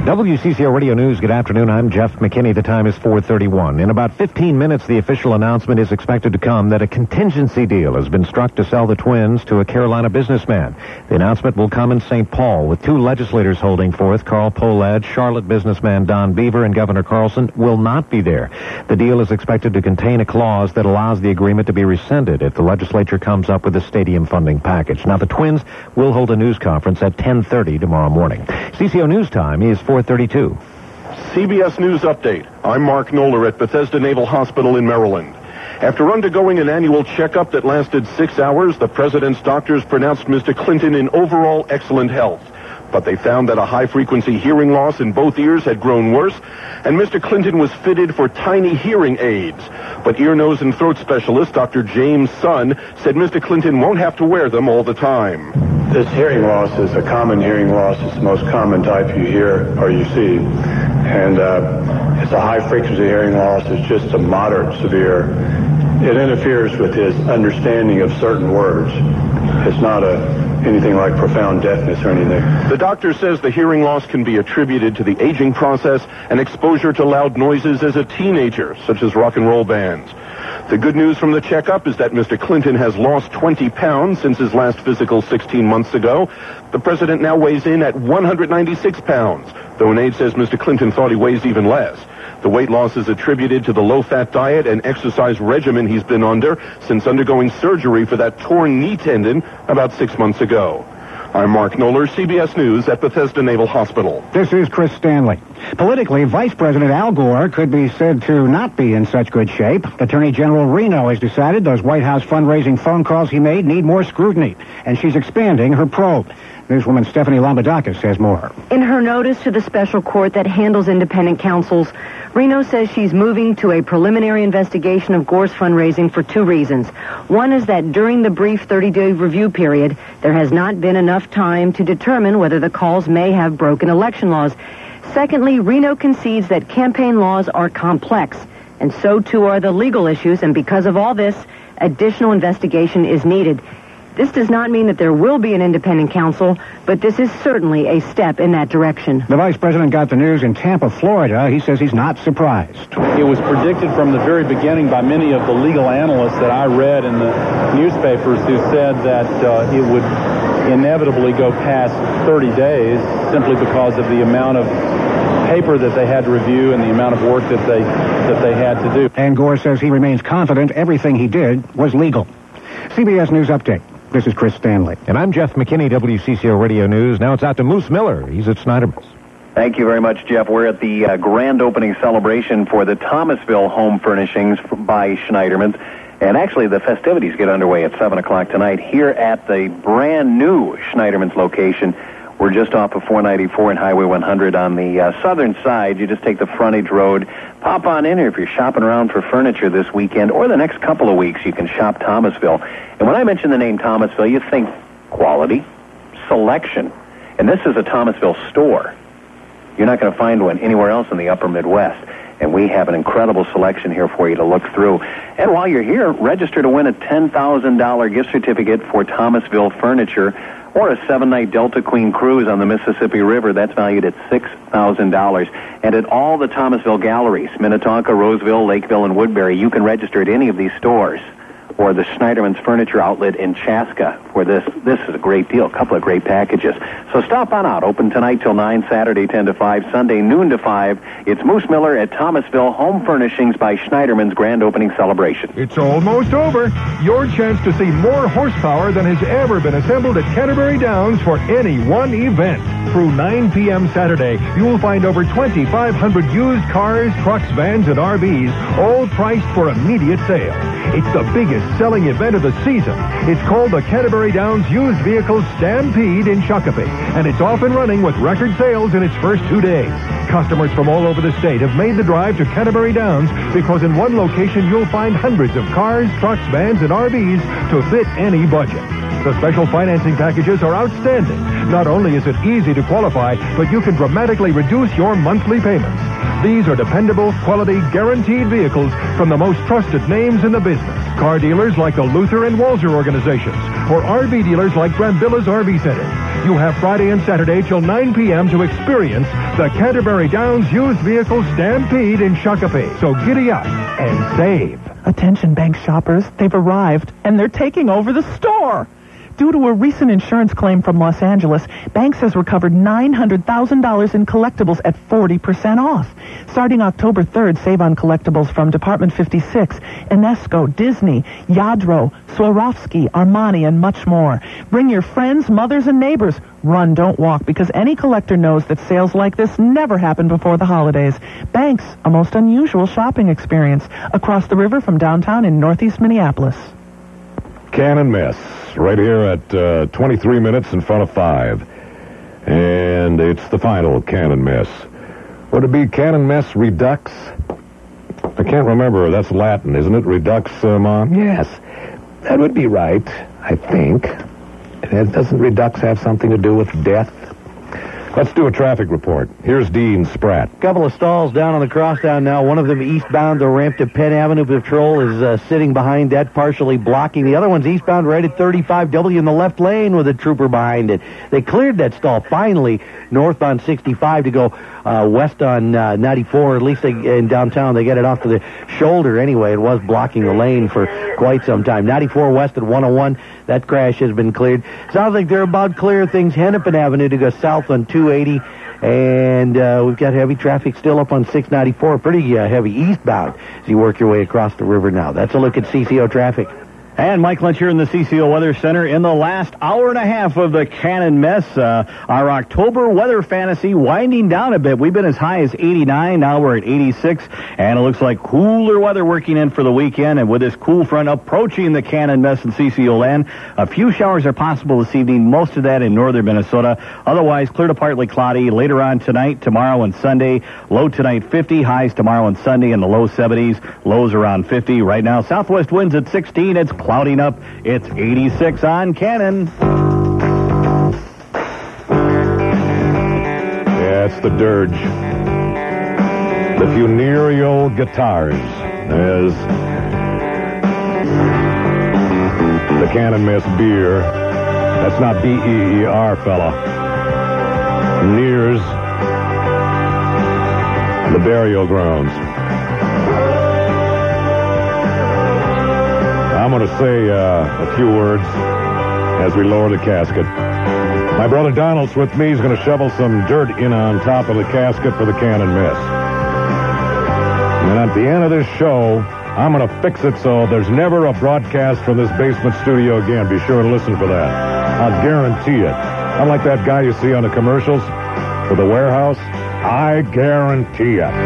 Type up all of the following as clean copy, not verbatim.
WCCO Radio News, good afternoon. I'm Jeff McKinney. The time is 4:31. In about 15 minutes, the official announcement is expected to come that a contingency deal has been struck to sell the Twins to a Carolina businessman. The announcement will come in St. Paul, with two legislators holding forth. Carl Pohlad, Charlotte businessman Don Beaver, and Governor Carlson will not be there. The deal is expected to contain a clause that allows the agreement to be rescinded if the legislature comes up with a stadium funding package. Now, the Twins will hold a news conference at 10:30 tomorrow morning. CCO News Time is 4:32. CBS News Update. I'm Mark Knoller at Bethesda Naval Hospital in Maryland. After undergoing an annual checkup that lasted 6 hours, the president's doctors pronounced Mr. Clinton in overall excellent health. But they found that a high-frequency hearing loss in both ears had grown worse, and Mr. Clinton was fitted for tiny hearing aids. But ear, nose, and throat specialist Dr. James Sun said Mr. Clinton won't have to wear them all the time. This hearing loss is a common hearing loss. It's the most common type you hear or you see. And it's a high-frequency hearing loss. It's just a moderate severe. It interferes with his understanding of certain words. It's not anything like profound deafness or anything. The doctor says the hearing loss can be attributed to the aging process and exposure to loud noises as a teenager, such as rock and roll bands. The good news from the checkup is that Mr. Clinton has lost 20 pounds since his last physical 16 months ago. The president now weighs in at 196 pounds, though an aide says Mr. Clinton thought he weighs even less. The weight loss is attributed to the low-fat diet and exercise regimen he's been under since undergoing surgery for that torn knee tendon about 6 months ago. I'm Mark Knoller, CBS News at Bethesda Naval Hospital. This is Chris Stanley. Politically, Vice President Al Gore could be said to not be in such good shape. Attorney General Reno has decided those White House fundraising phone calls he made need more scrutiny, and she's expanding her probe. Newswoman Stephanie Lombardakis says more. In her notice to the special court that handles independent counsels, Reno says she's moving to a preliminary investigation of Gore's fundraising for two reasons. One is that during the brief 30-day review period, there has not been enough time to determine whether the calls may have broken election laws. Secondly, Reno concedes that campaign laws are complex, and so too are the legal issues, and because of all this, additional investigation is needed. This does not mean that there will be an independent counsel, but this is certainly a step in that direction. The vice president got the news in Tampa, Florida. He says he's not surprised. It was predicted from the very beginning by many of the legal analysts that I read in the newspapers who said that it would inevitably go past 30 days simply because of the amount of paper that they had to review and the amount of work that they had to do. And Gore says he remains confident everything he did was legal. CBS News Update. This is Chris Stanley. And I'm Jeff McKinney, WCCO Radio News. Now it's out to Moose Miller. He's at Snyderman's. Thank you very much, Jeff. We're at the grand opening celebration for the Thomasville Home Furnishings by Schneiderman's. And actually, the festivities get underway at 7 o'clock tonight here at the brand new Schneiderman's location. We're just off of 494 and Highway 100 on the southern side. You just take the frontage road, pop on in here. If you're shopping around for furniture this weekend or the next couple of weeks, you can shop Thomasville. And when I mention the name Thomasville, you think quality, selection. And this is a Thomasville store. You're not going to find one anywhere else in the upper Midwest. And we have an incredible selection here for you to look through. And while you're here, register to win a $10,000 gift certificate for Thomasville Furniture or a 7-night Delta Queen cruise on the Mississippi River. That's valued at $6,000. And at all the Thomasville galleries, Minnetonka, Roseville, Lakeville, and Woodbury, you can register at any of these stores or the Schneiderman's Furniture Outlet in Chaska for this. This is a great deal, a couple of great packages. So stop on out. Open tonight till 9, Saturday 10 to 5, Sunday noon to 5. It's Moose Miller at Thomasville Home Furnishings by Schneiderman's grand opening celebration. It's almost over. Your chance to see more horsepower than has ever been assembled at Canterbury Downs for any one event. Through 9 p.m. Saturday, you will find over 2,500 used cars, trucks, vans, and RVs, all priced for immediate sale. It's the biggest selling event of the season. It's called the Canterbury Downs Used Vehicles Stampede in Shakopee, and it's off and running with record sales in its first 2 days. Customers from all over the state have made the drive to Canterbury Downs because in one location you'll find hundreds of cars, trucks, vans, and RVs to fit any budget. The special financing packages are outstanding. Not only is it easy to qualify, but you can dramatically reduce your monthly payments. These are dependable, quality, guaranteed vehicles from the most trusted names in the business. Car dealers like the Luther and Walzer organizations, or RV dealers like Brambilla's RV Center. You have Friday and Saturday till 9 p.m. to experience the Canterbury Downs Used Vehicle Stampede in Shakopee. So giddy up and save. Attention, bank shoppers. They've arrived, and they're taking over the store. Due to a recent insurance claim from Los Angeles, Banks has recovered $900,000 in collectibles at 40% off. Starting October 3rd, save on collectibles from Department 56, Enesco, Disney, Yadro, Swarovski, Armani, and much more. Bring your friends, mothers, and neighbors. Run, don't walk, because any collector knows that sales like this never happen before the holidays. Banks, a most unusual shopping experience. Across the river from downtown in northeast Minneapolis. Cannon Mess, right here at 23 minutes in front of 5. And it's the final Cannon Mess. Would it be Cannon Mess Redux? I can't remember. That's Latin, isn't it? Redux, Mom? Yes, that would be right, I think. And doesn't Redux have something to do with death? Let's do a traffic report. Here's Dean Spratt. Couple of stalls down on the crosstown now. One of them eastbound, the ramp to Penn Avenue. Patrol is sitting behind that, partially blocking. The other one's eastbound right at 35W in the left lane with a trooper behind it. They cleared that stall finally northbound 65 to go west on 94. At least in downtown they get it off to the shoulder anyway. It was blocking the lane for quite some time. 94 west at 101. That crash has been cleared. Sounds like they're about clear things. Hennepin Avenue to go south on 280. And we've got heavy traffic still up on 694. Pretty heavy eastbound as you work your way across the river now. That's a look at CCO traffic. And Mike Lynch here in the CCO Weather Center in the last hour and a half of the Cannon Mess. Our October weather fantasy winding down a bit. We've been as high as 89. Now we're at 86. And it looks like cooler weather working in for the weekend. And with this cool front approaching the Cannon Mess and CCO land, a few showers are possible this evening. Most of that in northern Minnesota. Otherwise, clear to partly cloudy later on tonight, tomorrow, and Sunday. Low tonight 50. Highs tomorrow and Sunday in the low 70s. Lows around 50. Right now, southwest winds at 16. It's clouding up. It's 86 on Cannon. Yeah, it's the dirge. The funereal guitars as the Cannon Mess beer. That's not B-E-E-R, fella. Nears the burial grounds. I'm going to say a few words as we lower the casket. My brother Donald's with me. He's going to shovel some dirt in on top of the casket for the Cannon Mess. And at the end of this show, I'm going to fix it so there's never a broadcast from this basement studio again. Be sure to listen for that. I'll guarantee it. Unlike that guy you see on the commercials for the warehouse, I guarantee it.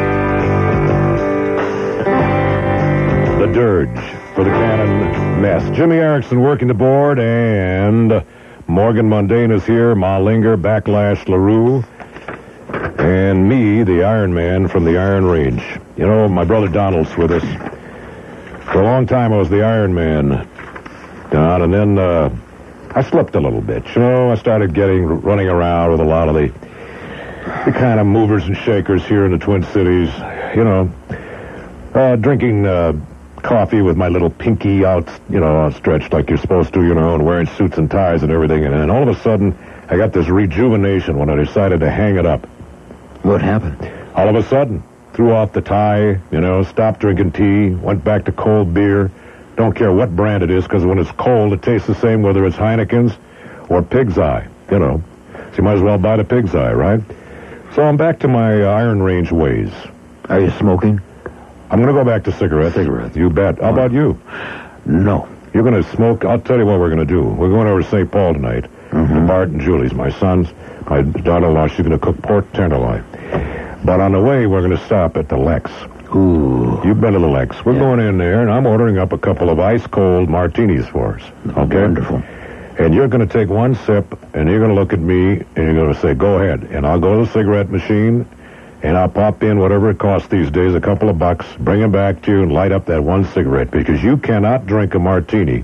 The dirge for the Cannon Mess. Jimmy Erickson working the board, and Morgan Mundane is here, Ma Linger, Backlash LaRue, and me, the Iron Man from the Iron Range. You know, my brother Donald's with us. For a long time I was the Iron Man, Don, and then I slipped a little bit. You know, I started running around with a lot of the kind of movers and shakers here in the Twin Cities, you know, drinking coffee with my little pinky out, you know, outstretched like you're supposed to, you know, and wearing suits and ties and everything. And then all of a sudden, I got this rejuvenation when I decided to hang it up. What happened? All of a sudden, threw off the tie, you know, stopped drinking tea, went back to cold beer. Don't care what brand it is, because when it's cold, it tastes the same whether it's Heineken's or Pig's Eye, you know. So you might as well buy the Pig's Eye, right? So I'm back to my Iron Range ways. Are you smoking? I'm going to go back to cigarettes. Cigarettes. You bet. How about you? No. You're going to smoke? I'll tell you what we're going to do. We're going over to St. Paul tonight. To Bart and Julie's, my sons. My daughter-in-law, she's going to cook pork tenderloin. But on the way, we're going to stop at the Lex. Ooh. You've been to the Lex. We're going in there, and I'm ordering up a couple of ice-cold martinis for us. Okay? Wonderful. And you're going to take one sip, and you're going to look at me, and you're going to say, go ahead. And I'll go to the cigarette machine, and I'll pop in whatever it costs these days, a couple of bucks, bring it back to you, and light up that one cigarette, because you cannot drink a martini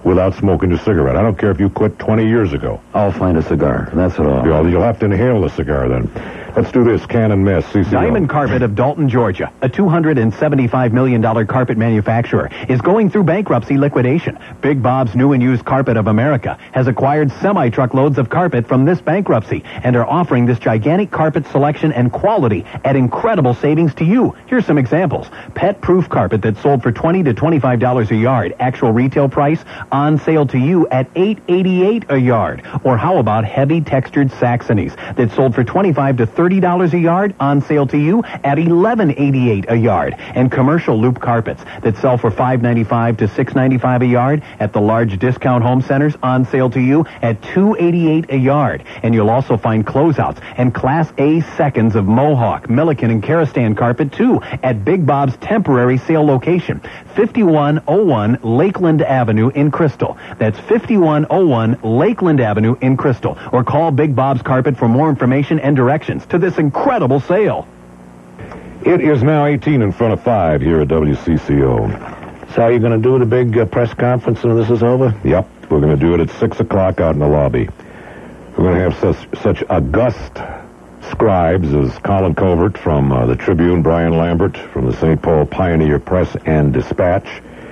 without smoking a cigarette. I don't care if you quit 20 years ago. I'll find a cigar. That's what I'll... You'll have to inhale the cigar then. Let's do this. Cannon Mess, CCO. Diamond Carpet of Dalton, Georgia, a $275 million carpet manufacturer, is going through bankruptcy liquidation. Big Bob's New and Used Carpet of America has acquired semi-truckloads of carpet from this bankruptcy and are offering this gigantic carpet selection and quality at incredible savings to you. Here's some examples. Pet-proof carpet that sold for $20 to $25 a yard. Actual retail price on sale to you at $8.88 a yard. Or how about heavy textured Saxonies that sold for $25 to $30 a yard, on sale to you at $11.88 a yard. And commercial loop carpets that sell for $5.95 to $6.95 a yard at the large discount home centers, on sale to you at $2.88 a yard. And you'll also find closeouts and Class A seconds of Mohawk, Milliken, and Karastan carpet too at Big Bob's temporary sale location, 5101 Lakeland Avenue in Crystal. That's 5101 Lakeland Avenue in Crystal. Or call Big Bob's Carpet for more information and directions to this incredible sale. It is now 18 in front of 5 here at WCCO. So are you going to do the big press conference when this is over? Yep. We're going to do it at 6 o'clock out in the lobby. We're going to have such august scribes as Colin Covert from the Tribune, Brian Lambert from the St. Paul Pioneer Press and Dispatch,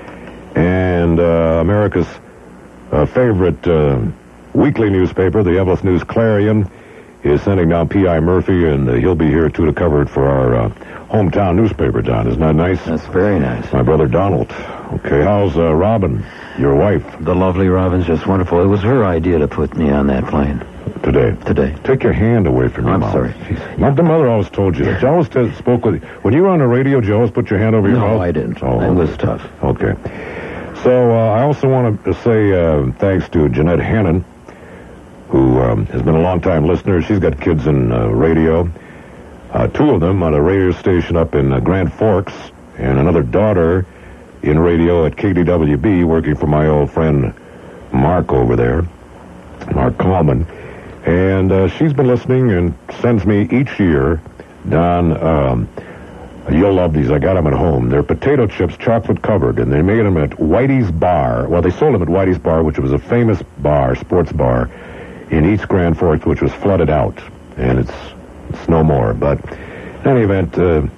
and America's favorite weekly newspaper, the Evelyn News Clarion, is sending down P.I. Murphy, and he'll be here, too, to cover it for our hometown newspaper, John. Isn't that nice? That's very nice. My brother Donald. Okay, how's Robin, your wife? The lovely Robin's just wonderful. It was her idea to put me on that plane. Today. Take your hand away from your mouth. I'm sorry. My mother always told you that. She always spoke with you. When you were on the radio, did you always put your hand over your mouth? No, I didn't. Oh, it was tough. Okay. So I also want to say thanks to Jeanette Hannon, who has been a long-time listener. She's got kids in radio, 2 of them on a radio station up in Grand Forks, and another daughter in radio at KDWB, working for my old friend Mark over there, Mark Coleman. And she's been listening and sends me each year, Don, you'll love these. I got them at home. They're potato chips, chocolate covered, and they made them at Whitey's Bar. Well, they sold them at Whitey's Bar, which was a famous bar, sports bar, in East Grand Forks, which was flooded out, and it's no more. But in any event,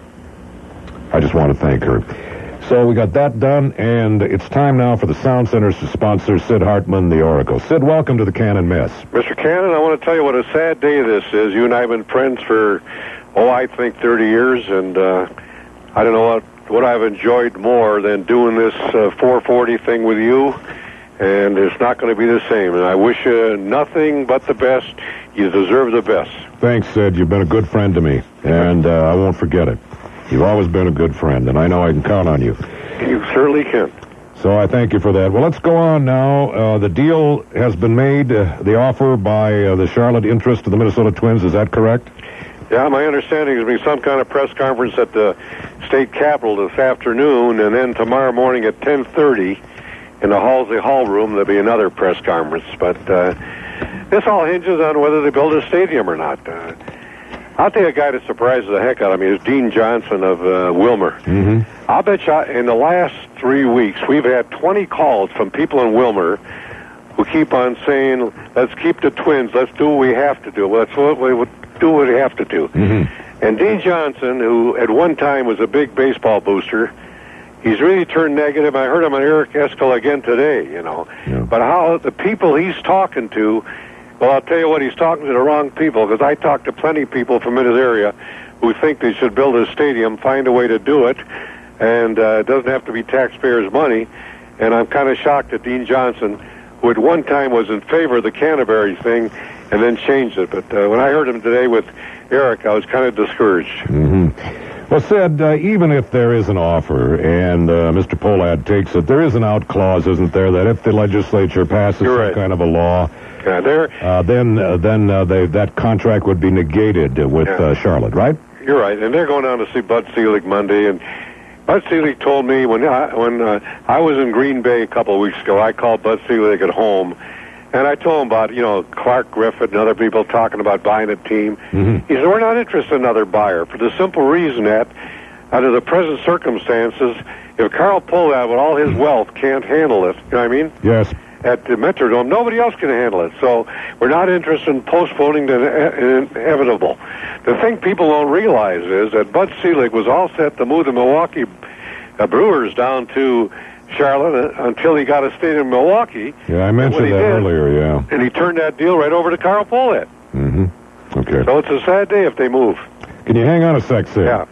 I just want to thank her. So we got that done, and it's time now for the Sound Centers to sponsor Sid Hartman, the Oracle. Sid, welcome to the Cannon Mess. Mr. Cannon, I want to tell you what a sad day this is. You and I have been friends for, I think 30 years, and I don't know what I've enjoyed more than doing this 440 thing with you, and it's not going to be the same. And I wish you nothing but the best. You deserve the best. Thanks, Sid. You've been a good friend to me, and I won't forget it. You've always been a good friend, and I know I can count on you. You certainly can. So I thank you for that. Well, let's go on now. The deal has been made, the offer by the Charlotte interest to the Minnesota Twins. Is that correct? Yeah, my understanding is there'll be some kind of press conference at the state capitol this afternoon, and then tomorrow morning at 10:30 in the Halsey Hall room there'll be another press conference. But this all hinges on whether they build a stadium or not. I'll tell you a guy that surprises the heck out of me is Dean Johnson of Wilmer. Mm-hmm. I'll bet you in the last 3 weeks we've had 20 calls from people in Wilmer who keep on saying, let's keep the Twins, let's do what we have to do. Let's do what we have to do. Mm-hmm. And Dean Johnson, who at one time was a big baseball booster, he's really turned negative. I heard him on Eric Eskel again today, Yeah. But how the people he's talking to, well, I'll tell you what, he's talking to the wrong people, because I talked to plenty of people from in his area who think they should build a stadium, find a way to do it, and it doesn't have to be taxpayers' money. And I'm kind of shocked at Dean Johnson, who at one time was in favor of the Canterbury thing and then changed it. But when I heard him today with Eric, I was kind of discouraged. Mm-hmm. Well, Sid, even if there is an offer and Mr. Pohlad takes it, there is an out clause, isn't there, that if the legislature passes some kind of a law, then that contract would be negated with Charlotte, right? You're right, and they're going down to see Bud Selig Monday, and Bud Selig told me when I was in Green Bay a couple of weeks ago, I called Bud Selig at home, and I told him about, Clark Griffith and other people talking about buying a team. Mm-hmm. He said, we're not interested in another buyer for the simple reason that, under the present circumstances, if Carl Pohlad with all his wealth can't handle it, you know what I mean? Yes. at the Metrodome, nobody else can handle it. So we're not interested in postponing the inevitable. The thing people don't realize is that Bud Selig was all set to move the Milwaukee Brewers down to Charlotte until he got a stadium in Milwaukee. Yeah, I mentioned that earlier, yeah. And he turned that deal right over to Carl Pohlad. Mm-hmm. Okay. So it's a sad day if they move. Can you hang on a sec, Sid? Yeah.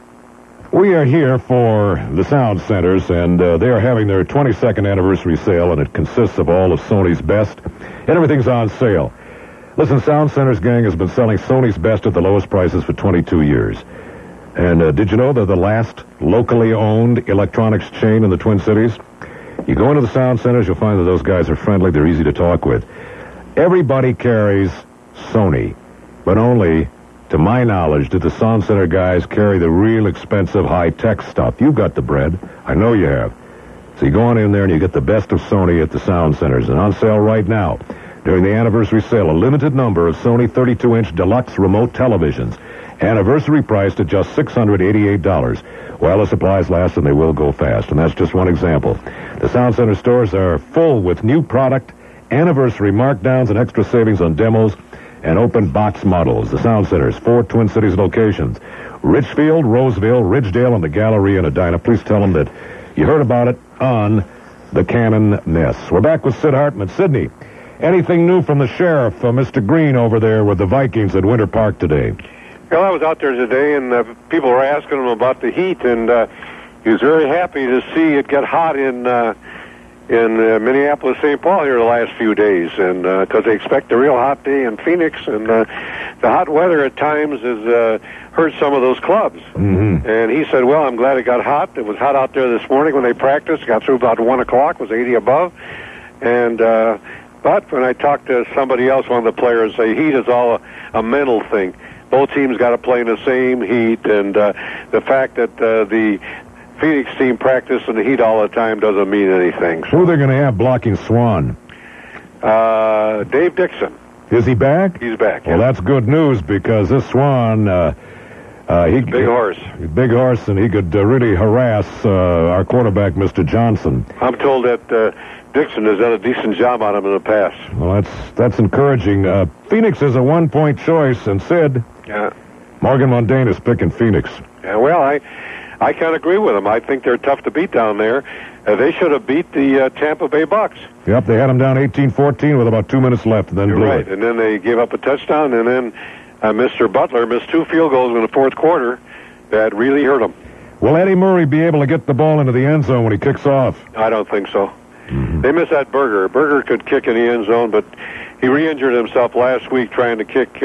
We are here for the Sound Centers, and they are having their 22nd anniversary sale, and it consists of all of Sony's best, and everything's on sale. Listen, Sound Centers gang has been selling Sony's best at the lowest prices for 22 years. And did you know they're the last locally owned electronics chain in the Twin Cities? You go into the Sound Centers, you'll find that those guys are friendly, they're easy to talk with. Everybody carries Sony, but only, to my knowledge, do the Sound Center guys carry the real expensive high-tech stuff. You've got the bread. I know you have. So you go on in there and you get the best of Sony at the Sound Centers. And on sale right now, during the anniversary sale, a limited number of Sony 32-inch deluxe remote televisions. Anniversary priced at just $688. While the supplies last, and they will go fast. And that's just one example. The Sound Center stores are full with new product, anniversary markdowns, and extra savings on demos and open box models. The Sound Centers, 4 Twin Cities locations: Richfield, Roseville, Ridgedale, and the Galleria in Edina. Please tell them that you heard about it on the Cannon Mess. We're back with Sid Hartman. Sydney, anything new from the sheriff, Mr. Green, over there with the Vikings at Winter Park today? Well, I was out there today, and people were asking him about the heat, and he was very happy to see it get hot in Minneapolis, St. Paul here the last few days, and because they expect a real hot day in Phoenix, and the hot weather at times has hurt some of those clubs. Mm-hmm. And he said, well, I'm glad it got hot. It was hot out there this morning when they practiced. Got through about 1 o'clock, was 80 above. And but when I talked to somebody else, one of the players, say heat is all a mental thing. Both teams got to play in the same heat, and the fact that the Phoenix team practice in the heat all the time doesn't mean anything. Who are they going to have blocking Swan? Dave Dixon. Is he back? He's back. Well, that's good news, because this Swan, big horse. Big horse, and he could really harass our quarterback, Mr. Johnson. I'm told that Dixon has done a decent job on him in the past. Well, that's encouraging. Phoenix is a 1-point choice, and Sid, Morgan Mundane is picking Phoenix. Yeah, well, I can't agree with him. I think they're tough to beat down there. They should have beat the Tampa Bay Bucks. Yep, they had them down 18-14 with about 2 minutes left, and then blew right. it. And then they gave up a touchdown, and then Mr. Butler missed 2 field goals in the fourth quarter that really hurt him. Will Eddie Murray be able to get the ball into the end zone when he kicks off? I don't think so. Mm-hmm. They missed that Berger. Berger could kick in the end zone, but he re-injured himself last week trying to kick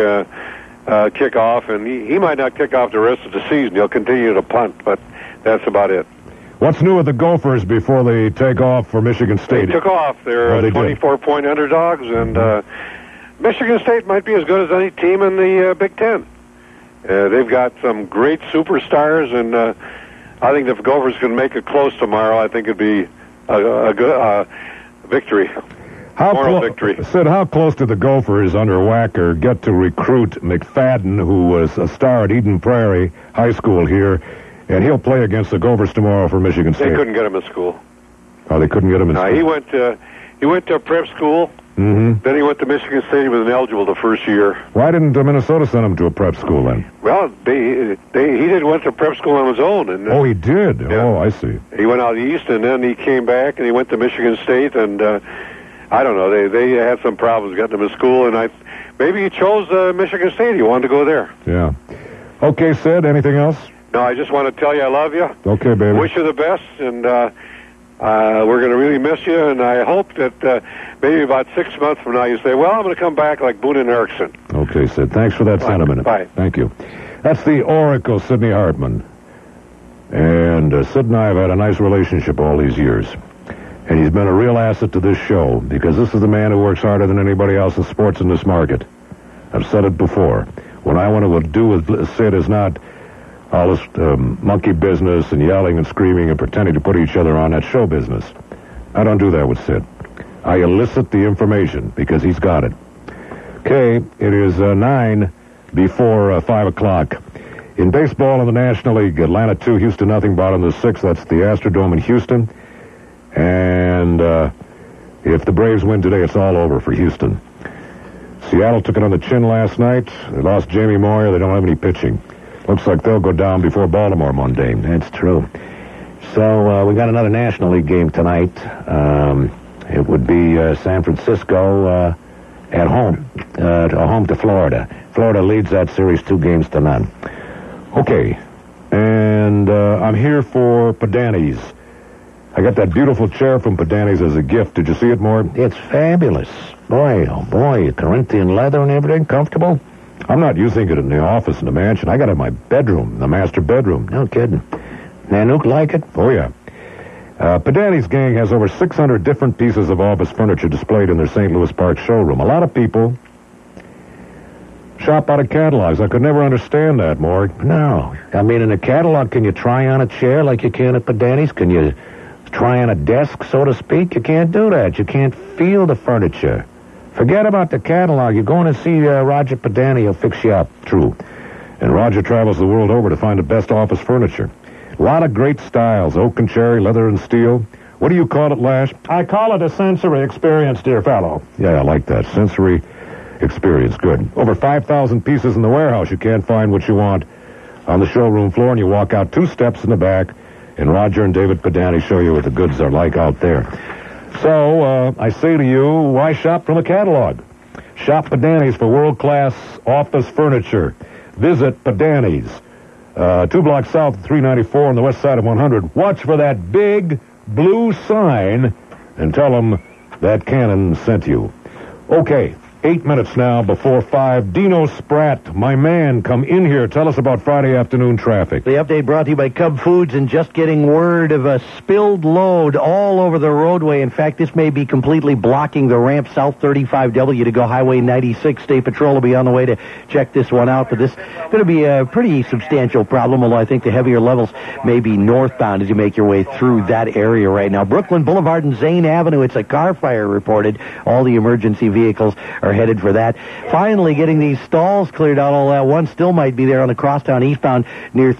off, and he might not kick off the rest of the season. He'll continue to punt, but that's about it. What's new with the Gophers before they take off for Michigan State? They took off. They're 24-point underdogs, and Michigan State might be as good as any team in the Big Ten. They've got some great superstars, and I think if the Gophers can make it close tomorrow, I think it'd be a good victory. Moral victory. Sid, how close did the Gophers under Wacker get to recruit McFadden, who was a star at Eden Prairie High School here, and he'll play against the Gophers tomorrow for Michigan State? They couldn't get him in school. Oh, they couldn't get him in school? He went to a prep school. Mm-hmm. Then he went to Michigan State. He was ineligible the first year. Why didn't Minnesota send him to a prep school then? Well, he went to prep school on his own. And oh, he did? Yeah. Oh, I see. He went out east, and then he came back, and he went to Michigan State, and I don't know. They had some problems getting him in school, and maybe he chose Michigan State. He wanted to go there. Yeah. Okay, Sid, anything else? No, I just want to tell you I love you. Okay, baby. Wish you the best, and we're going to really miss you, and I hope that maybe about 6 months from now you say, well, I'm going to come back like Boone and Erickson. Okay, Sid. Thanks for that sentiment. Bye. Thank you. That's the Oracle, Sidney Hartman. And Sid and I have had a nice relationship all these years. And he's been a real asset to this show, because this is the man who works harder than anybody else in sports in this market. I've said it before. What I want to do with Sid is not all this monkey business and yelling and screaming and pretending to put each other on. That show business. I don't do that with Sid. I elicit the information because he's got it. Okay, it is 9 before 5 o'clock. In baseball in the National League, Atlanta 2, Houston nothing, bottom of the 6th. That's the Astrodome in Houston. And If the Braves win today, it's all over for Houston. Seattle took it on the chin last night. They lost Jamie Moyer. They don't have any pitching. Looks like they'll go down before Baltimore Monday. That's true. So we got another National League game tonight. It would be San Francisco at home, home to Florida. Florida leads that series 2-0. Okay, and I'm here for Padani's. I got that beautiful chair from Padani's as a gift. Did you see it, Mort? It's fabulous. Boy, oh boy, Corinthian leather and everything, comfortable. I'm not using it in the office in the mansion. I got it in my bedroom, the master bedroom. No kidding. Nanook like it? Oh, yeah. Padani's gang has over 600 different pieces of office furniture displayed in their St. Louis Park showroom. A lot of people shop out of catalogs. I could never understand that, Morg. No. I mean, in a catalog, can you try on a chair like you can at Padani's? Can you try on a desk, so to speak? You can't do that. You can't feel the furniture. Forget about the catalog. You're going to see Roger Padani. He'll fix you up. True. And Roger travels the world over to find the best office furniture. A lot of great styles, oak and cherry, leather and steel. What do you call it, Lash? I call it a sensory experience, dear fellow. Yeah, I like that. Sensory experience. Good. Over 5,000 pieces in the warehouse. You can't find what you want on the showroom floor, and you walk out 2 steps in the back, and Roger and David Padani show you what the goods are like out there. So, I say to you, why shop from a catalog? Shop Padani's for world-class office furniture. Visit Padani's. 2 blocks south of 394 on the west side of 100. Watch for that big blue sign and tell them that Cannon sent you. Okay, 8 minutes now before 5. Dino Spratt, my man, come in here. Tell us about Friday afternoon traffic. The update brought to you by Cub Foods, and just getting word of a spilled load all over the roadway. In fact, this may be completely blocking the ramp south 35W to go Highway 96. State Patrol will be on the way to check this one out, but this is going to be a pretty substantial problem, although I think the heavier levels may be northbound as you make your way through that area right now. Brooklyn Boulevard and Zane Avenue, it's a car fire reported. All the emergency vehicles are headed for that. Finally, getting these stalls cleared out all at once. Still might be there on the crosstown eastbound near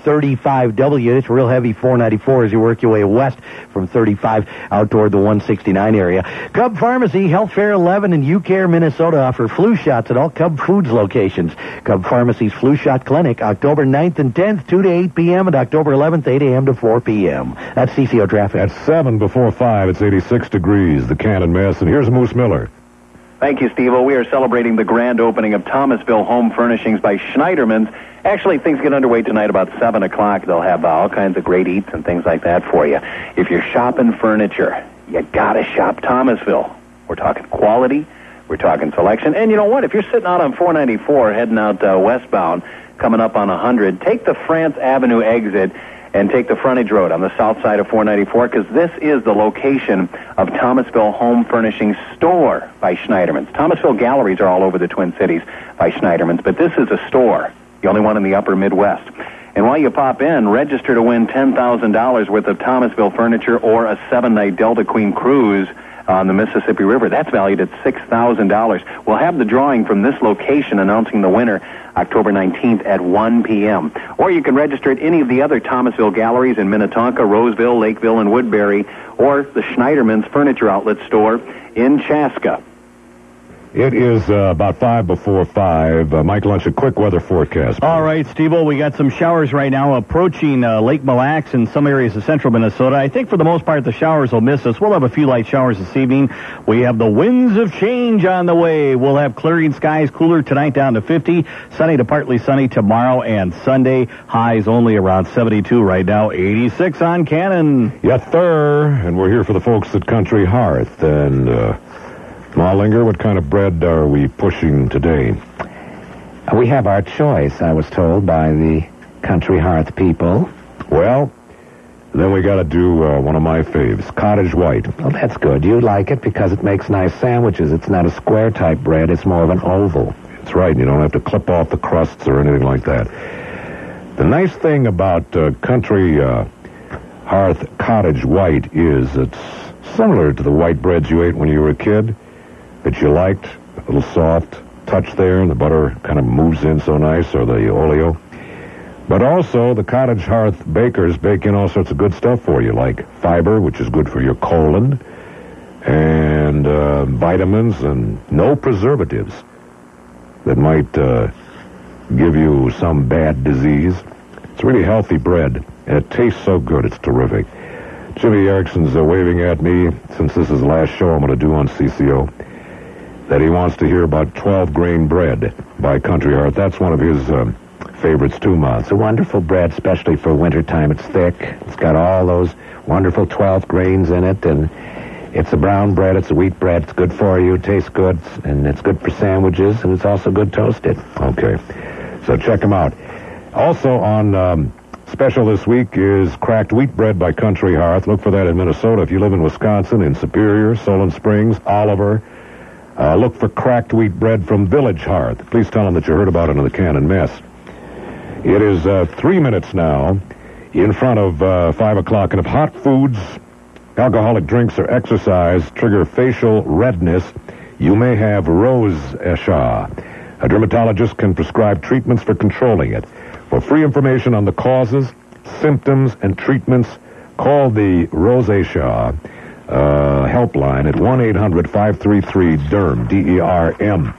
35W. It's real heavy 494 as you work your way west from 35 out toward the 169 area. Cub Pharmacy, Health Fair 11 and UCare, Minnesota offer flu shots at all Cub Foods locations. Cub Pharmacy's Flu Shot Clinic, October 9th and 10th, 2 to 8 p.m. and October 11th, 8 a.m. to 4 p.m. That's CCO traffic. At 7 before 5, it's 86 degrees, the Cannon Mess, and here's Moose Miller. Thank you, Steve-O. We are celebrating the grand opening of Thomasville Home Furnishings by Schneiderman's. Actually, things get underway tonight about 7 o'clock. They'll have all kinds of great eats and things like that for you. If you're shopping furniture, you gotta shop Thomasville. We're talking quality, we're talking selection, and you know what? If you're sitting out on 494 heading out westbound, coming up on 100, take the France Avenue exit and take the frontage road on the south side of 494, because this is the location of Thomasville Home Furnishings store by Schneiderman's. Thomasville galleries are all over the Twin Cities by Schneiderman's, but this is a store, the only one in the upper Midwest. And while you pop in, register to win $10,000 worth of Thomasville furniture or a 7-night Delta Queen cruise on the Mississippi River. That's valued at $6,000. We'll have the drawing from this location announcing the winner October 19th at 1 p.m. Or you can register at any of the other Thomasville galleries in Minnetonka, Roseville, Lakeville, and Woodbury, or the Schneiderman's Furniture Outlet store in Chaska. It is about 5 before 5. Mike Lunch, a quick weather forecast. All right, Steve-O, we got some showers right now approaching Lake Mille Lacs and some areas of central Minnesota. I think for the most part the showers will miss us. We'll have a few light showers this evening. We have the winds of change on the way. We'll have clearing skies, cooler tonight down to 50, sunny to partly sunny tomorrow and Sunday. Highs only around 72 right now, 86 on Cannon. Yes, sir. And we're here for the folks at Country Hearth. And, Mallinger, what kind of bread are we pushing today? We have our choice, I was told, by the Country Hearth people. Well, then we got to do one of my faves, cottage white. Well, that's good. You like it because it makes nice sandwiches. It's not a square-type bread. It's more of an oval. That's right. You don't have to clip off the crusts or anything like that. The nice thing about Country Hearth cottage white is it's similar to the white breads you ate when you were a kid that you liked, a little soft touch there, and the butter kind of moves in so nice, or the oleo. But also, the Cottage Hearth bakers bake in all sorts of good stuff for you, like fiber, which is good for your colon, and vitamins and no preservatives that might give you some bad disease. It's really healthy bread, and it tastes so good. It's terrific. Jimmy Erickson's waving at me, since this is the last show I'm going to do on CCO, that he wants to hear about 12-grain bread by Country Heart. That's one of his favorites, too, Ma. It's a wonderful bread, especially for wintertime. It's thick. It's got all those wonderful 12 grains in it, and it's a brown bread. It's a wheat bread. It's good for you. It tastes good, and it's good for sandwiches, and it's also good toasted. Okay. So check them out. Also on special this week is cracked wheat bread by Country Hearth. Look for that in Minnesota. If you live in Wisconsin, in Superior, Solon Springs, Oliver, look for cracked wheat bread from Village Hearth. Please tell them that you heard about it on the Cannon Mess. It is 3 minutes now in front of 5 o'clock, and if hot foods, alcoholic drinks, or exercise trigger facial redness, you may have rosacea. A dermatologist can prescribe treatments for controlling it. For free information on the causes, symptoms, and treatments, call the rosacea helpline at 1-800-533-DERM, D-E-R-M.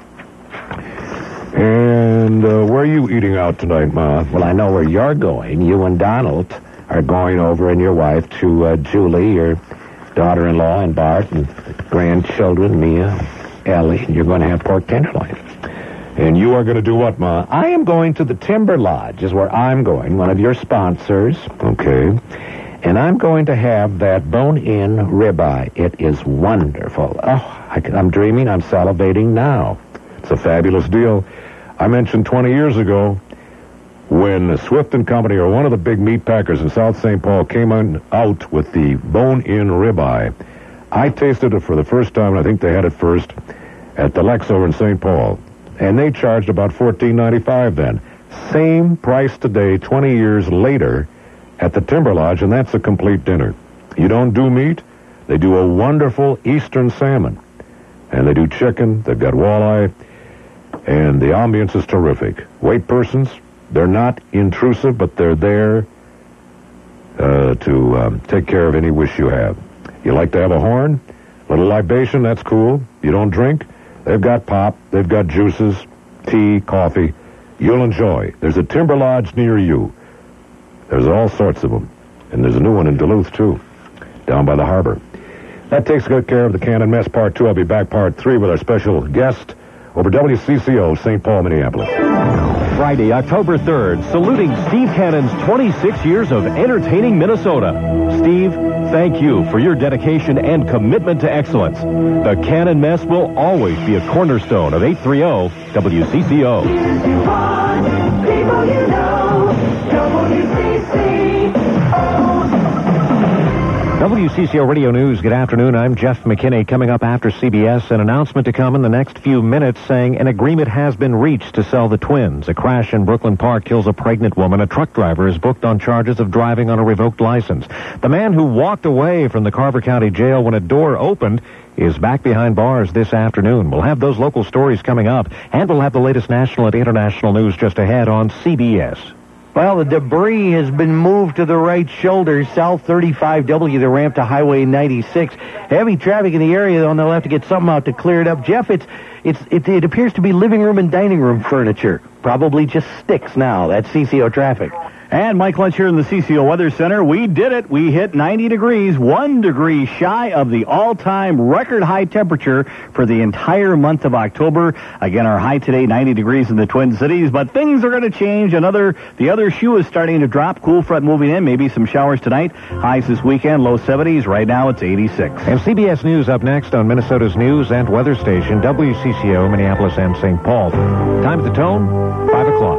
And where are you eating out tonight, Ma? Well, I know where you're going. You and Donald are going over, and your wife, to Julie, your daughter-in-law, and Bart, and grandchildren, Mia, Ellie, and you're going to have pork tenderloin. And you are going to do what, Ma? I am going to the Timber Lodge, is where I'm going, one of your sponsors. Okay. And I'm going to have that bone-in ribeye. It is wonderful. Oh, I'm dreaming. I'm salivating now. It's a fabulous deal. I mentioned 20 years ago when Swift & Company, or one of the big meat packers in South St. Paul, came out with the bone-in ribeye. I tasted it for the first time, and I think they had it first at the Lex over in St. Paul. And they charged about $14.95 then. Same price today, 20 years later, at the Timber Lodge, and that's a complete dinner. You don't do meat, they do a wonderful Eastern salmon. And they do chicken, they've got walleye, and the ambience is terrific. Wait persons, they're not intrusive, but they're there to take care of any wish you have. You like to have a horn? A little libation, that's cool. You don't drink? They've got pop, they've got juices, tea, coffee. You'll enjoy. There's a Timber Lodge near you. There's all sorts of them. And there's a new one in Duluth, too, down by the harbor. That takes good care of the Cannon Mess Part 2. I'll be back Part 3 with our special guest over WCCO, St. Paul, Minneapolis. Friday, October 3rd, saluting Steve Cannon's 26 years of entertaining Minnesota. Steve, thank you for your dedication and commitment to excellence. The Cannon Mess will always be a cornerstone of 830 WCCO. People you know, WCCO. WCCO Radio News, good afternoon. I'm Jeff McKinney. Coming up after CBS, an announcement to come in the next few minutes saying an agreement has been reached to sell the twins. A crash in Brooklyn Park kills a pregnant woman. A truck driver is booked on charges of driving on a revoked license. The man who walked away from the Carver County Jail when a door opened is back behind bars this afternoon. We'll have those local stories coming up, and we'll have the latest national and international news just ahead on CBS. Well, the debris has been moved to the right shoulder, South 35W, the ramp to Highway 96. Heavy traffic in the area, though, and they'll have to get something out to clear it up. Jeff, it appears to be living room and dining room furniture. Probably just sticks now. That's CCO traffic. And Mike Lynch here in the CCO Weather Center. We did it. We hit 90 degrees, 1 degree shy of the all-time record high temperature for the entire month of October. Again, our high today, 90 degrees in the Twin Cities, but things are going to change. The other shoe is starting to drop. Cool front moving in. Maybe some showers tonight. Highs this weekend, low 70s. Right now, it's 86. And CBS News up next on Minnesota's news and weather station, WCCO, Minneapolis and St. Paul. Time at the tone, 5 o'clock.